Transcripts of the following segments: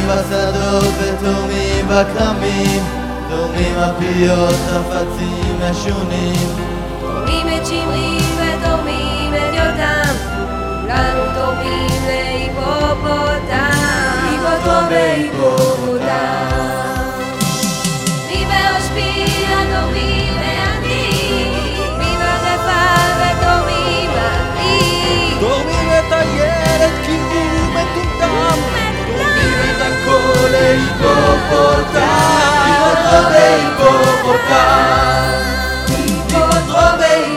בשדות ותורמים בכרמים, תורמים הפיות, חפצים משונים, תורמים את שמרי ותורמים את יותם, כולנו תורמים להיפופוטם, היפופוטם. מי בראש פינה תורמים לעתיד, מי בגפה ותורמים לעתיד, תורמים את הילד כי הוא מטומטם, תורמים את הכל להיפופוטם, היפופוטם, היפופוטם,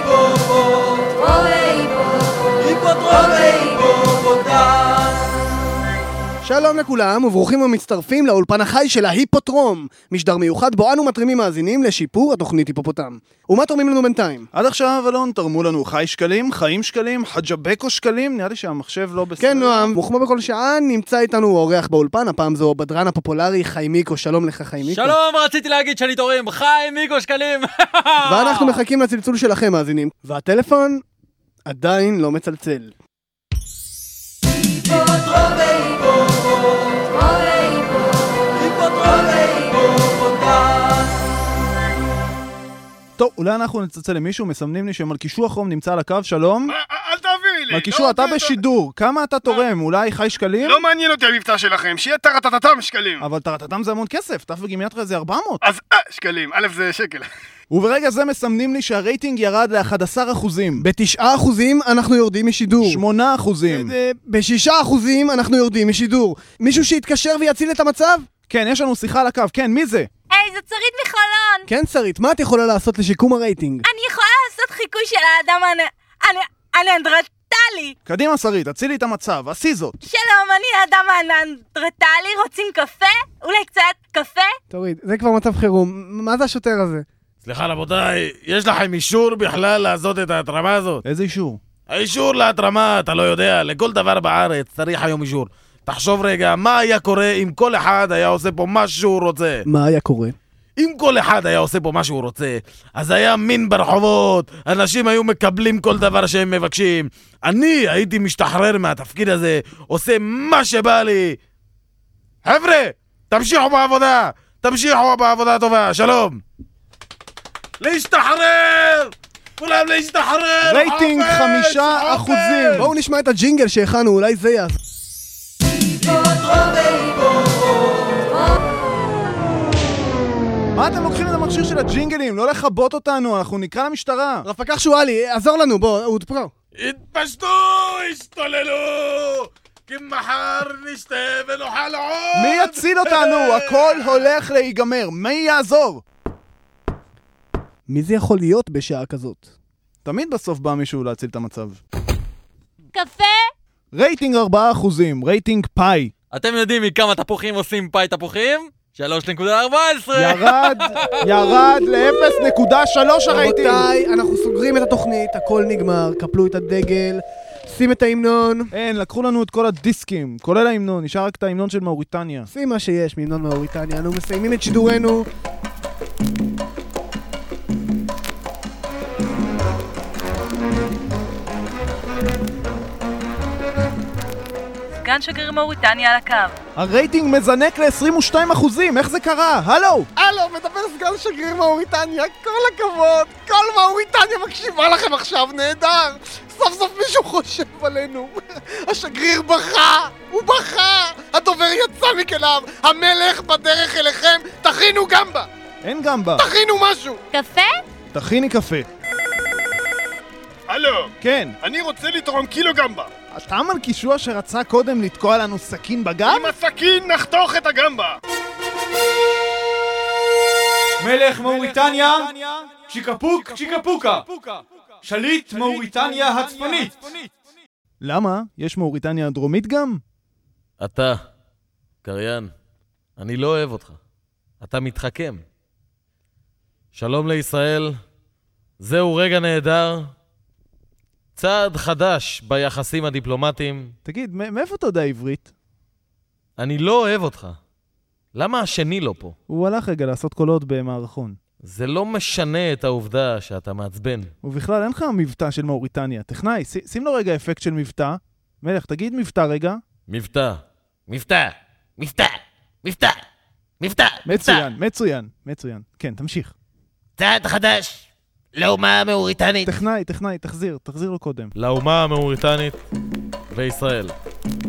היפופוטם. שלום לכולם וברוכים המצטרפים לאולפן החי של ההיפוטרום, משדר מיוחד בו אנו מתרימים מאזינים לשיפור התוכנית היפופוטם. ומה תורמים לנו בינתיים? עד עכשיו, אלון, תרמו לנו חי שקלים, חיים שקלים, חג'בקו שקלים, נראה לי שהמחשב לא בסדר. כן, נועם, וכמו בכל שעה נמצא איתנו אורח באולפן, הפעם זו בדרן הפופולרי חיימיקו. שלום לך חיימיקו. שלום, רציתי להגיד שאני תורם חיימיקו שקלים. ואנחנו מחכים לצלצול שלכם מאזינים, והטלפון עדיין לא מצלצל. טוב, אולי אנחנו נצלצל למישהו, מסמנים לי שמלכישוע חום נמצא על הקו, שלום. אל תביא לי. מלכישוע, אתה בשידור, כמה אתה תורם? אולי חי שקלים? לא מעניין אותי המבטא שלכם, שיהיה טרטטטם שקלים. אבל טרטטם זה המון כסף, תף וגימיאטריה זה 400. אז שקלים, א' זה שקל. וברגע זה מסמנים לי שהרייטינג ירד ל-11%. ב9% אנחנו יורדים משידור. 8%. ב6% אנחנו יורדים משידור. מישהו שיתקשר ויציל את המצב? כן, יש לנו שיחה על הקו, כן, מי זה? היי, זו שרית מחולון. כן, שרית, מה את יכולה לעשות לשיקום הרייטינג? אני יכולה לעשות חיקוי של האדם הנאנדרטלי. קדימה שרית, הצילי את המצב, עשי זאת. שלום, אני האדם הנאנדרטלי, רוצים קפה? אולי קצת קפה? תוריד, זה כבר מצב חירום. מה זה השוטר הזה? סליחה רבותיי, יש לכם אישור בכלל לעשות את ההתרמה הזאת? איזה אישור? האישור להתרמה, אתה לא יודע, לכל דבר בארץ צריך היום אישור. תחשוב רגע, מה היה קורה אם כל אחד היה עושה פה מה שהוא רוצה? מה היה קורה? אם כל אחד היה עושה פה מה שהוא רוצה, אז היה מין ברחובות, אנשים היו מקבלים כל דבר שהם מבקשים. אני הייתי משתחרר מהתפקיד הזה, עושה מה שבא לי. חבר'ה, תמשיכו בעבודה, תמשיכו בעבודה טובה, שלום. להשתחרר! כולם להשתחרר! רייטינג 5%. בואו נשמע את הג'ינגל שהכנו, אולי זה יעזור. מה אתם לוקחים את המכשיר של הג'ינגלים? לא לחבות אותנו, אנחנו נקרא למשטרה. רפקח שואלי, עזור לנו, בוא, אוד פרו. התפשטו, השתוללו! כי מחר נשתה ונאכל עוד! מי יציל אותנו? הכל הולך להיגמר, מי יעזור? מי זה יכול להיות בשעה כזאת? תמיד בסוף בא מישהו להציל את המצב. קפה? רייטינג 4%, רייטינג פאי. אתם יודעים מכמה תפוחים עושים פאי תפוחים? 3.14! ירד ל-0.3 הרייטינג. רבותיי, אנחנו סוגרים את התוכנית, הכל נגמר, קפלו את הדגל, שים את ההמנון. אין, לקחו לנו את כל הדיסקים, כולל ההמנון, נשאר רק את ההמנון של מאוריטניה. שים מה שיש מהמנון מאוריטניה, אנו מסיימים את שידורנו. סגן שגריר מאוריטניה על הקו. הרייטינג מזנק ל-22%, איך זה קרה? הלו! הלו, מדבר סגן שגריר מאוריטניה, כל הכבוד, כל מאוריטניה מקשיבה לכם עכשיו, נהדר. סוף סוף מישהו חושב עלינו. השגריר בכה, הוא בכה, הדובר יצא מכליו, המלך בדרך אליכם, תכינו גמבה. אין גמבה. תכינו משהו. קפה? תכיני קפה. הלו, כן. אני רוצה לתרום קילו גמבה. אתה מלכישוע שרצה קודם לתקוע לנו סכין בגב? עם הסכין נחתוך את הגמבה. מלך מאוריטניה, צ'יקפוק צ'יקפוקה, שליט מאוריטניה הצפונית. למה? יש מאוריטניה הדרומית גם? אתה, קריין, אני לא אוהב אותך. אתה מתחכם. שלום לישראל, זהו רגע נהדר. צעד חדש ביחסים הדיפלומטיים. תגיד, מאיפה אתה יודע עברית? אני לא אוהב אותך. למה השני לא פה? הוא הלך רגע לעשות קולות במערכון. זה לא משנה את העובדה שאתה מעצבן. ובכלל אין לך מבטא של מאוריטניה. טכנאי, שים לו רגע אפקט של מבטא. מלך, תגיד מבטא רגע. מבטא. מבטא. מבטא. מבטא. מצוין. כן, תמשיך. צעד חדש לאומה המאוריטנית. טכנאי, תחזיר לו קודם. לאומה המאוריטנית וישראל.